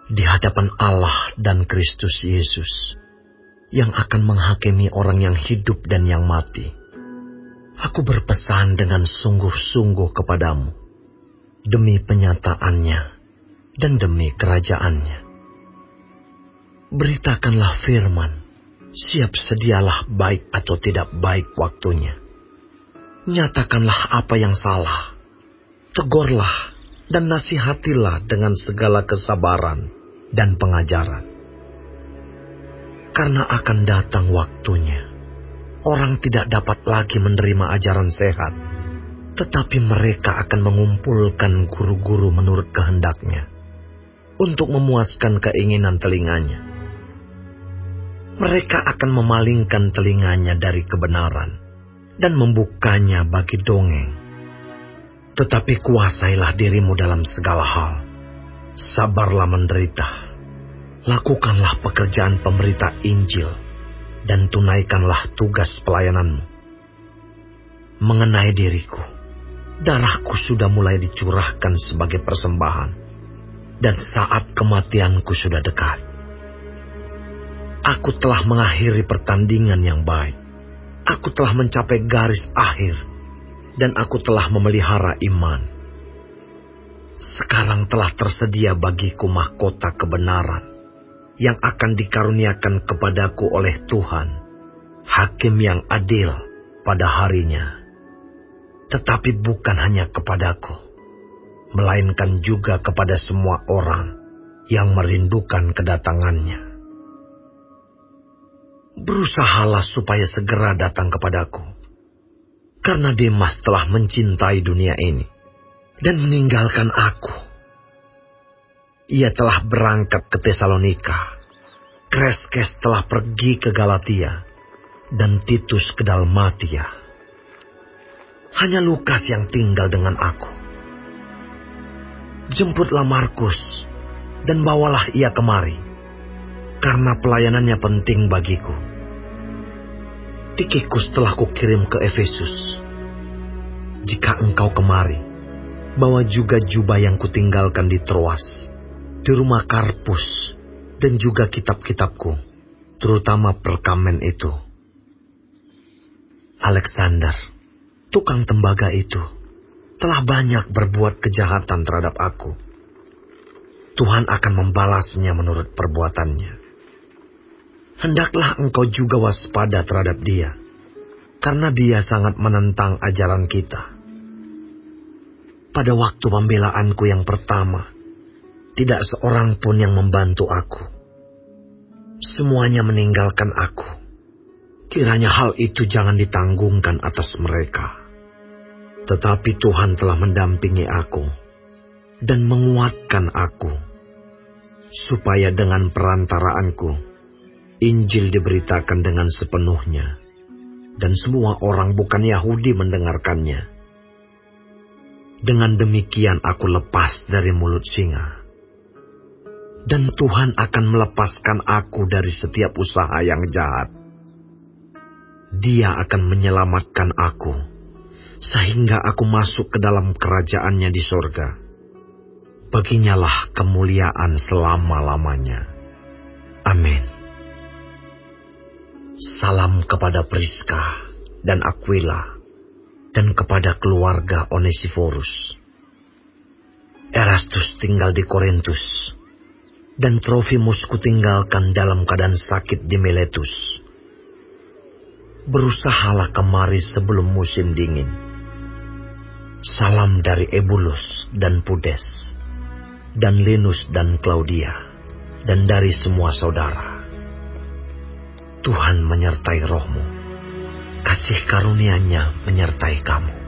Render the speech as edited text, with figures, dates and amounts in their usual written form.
di hadapan Allah dan Kristus Yesus, yang akan menghakimi orang yang hidup dan yang mati. Aku berpesan dengan sungguh-sungguh kepadamu, demi penyataannya dan demi kerajaannya. Beritakanlah firman, siap sedialah baik atau tidak baik waktunya. Nyatakanlah apa yang salah, tegurlah dan nasihatilah dengan segala kesabaran dan pengajaran. Karena akan datang waktunya, orang tidak dapat lagi menerima ajaran sehat, tetapi mereka akan mengumpulkan guru-guru menurut kehendaknya, untuk memuaskan keinginan telinganya. Mereka akan memalingkan telinganya dari kebenaran, dan membukanya bagi dongeng. Tetapi kuasailah dirimu dalam segala hal, sabarlah menderita, lakukanlah pekerjaan pemberita Injil, dan tunaikanlah tugas pelayananmu. Mengenai diriku, darahku sudah mulai dicurahkan sebagai persembahan, dan saat kematianku sudah dekat. Aku telah mengakhiri pertandingan yang baik. Aku telah mencapai garis akhir, dan aku telah memelihara iman. Sekarang telah tersedia bagiku mahkota kebenaran, yang akan dikaruniakan kepadaku oleh Tuhan, Hakim yang adil pada harinya. Tetapi bukan hanya kepadaku, melainkan juga kepada semua orang yang merindukan kedatangannya. Berusahalah supaya segera datang kepadaku, karena Demas telah mencintai dunia ini dan meninggalkan aku. Ia telah berangkat ke Tesalonika, Kreskes telah pergi ke Galatia, dan Titus ke Dalmatia. Hanya Lukas yang tinggal dengan aku. Jemputlah Markus dan bawalah ia kemari, karena pelayanannya penting bagiku. Tikikus telah kukirim ke Efesus. Jika engkau kemari, bawa juga jubah yang kutinggalkan di Troas, di rumah Karpus, dan juga kitab-kitabku, terutama perkamen itu. Alexander, tukang tembaga itu, telah banyak berbuat kejahatan terhadap aku. Tuhan akan membalasnya menurut perbuatannya. Hendaklah engkau juga waspada terhadap dia, karena dia sangat menentang ajaran kita. Pada waktu pembelaanku yang pertama, tidak seorang pun yang membantu aku. Semuanya meninggalkan aku. Kiranya hal itu jangan ditanggungkan atas mereka. Tetapi Tuhan telah mendampingi aku dan menguatkan aku, supaya dengan perantaraanku Injil diberitakan dengan sepenuhnya, dan semua orang bukan Yahudi mendengarkannya. Dengan demikian aku lepas dari mulut singa. Dan Tuhan akan melepaskan aku dari setiap usaha yang jahat. Dia akan menyelamatkan aku, sehingga aku masuk ke dalam kerajaannya di sorga. Baginyalah kemuliaan selama-lamanya. Amin. Salam kepada Priska dan Aquila, dan kepada keluarga Onesiforus. Erastus tinggal di Korintus, dan Trofimus kutinggalkan dalam keadaan sakit di Miletus. Berusahalah kemari sebelum musim dingin. Salam dari Ebulus dan Pudes, dan Linus dan Claudia, dan dari semua saudara. Tuhan menyertai rohmu, kasih karunia-Nya menyertai kamu.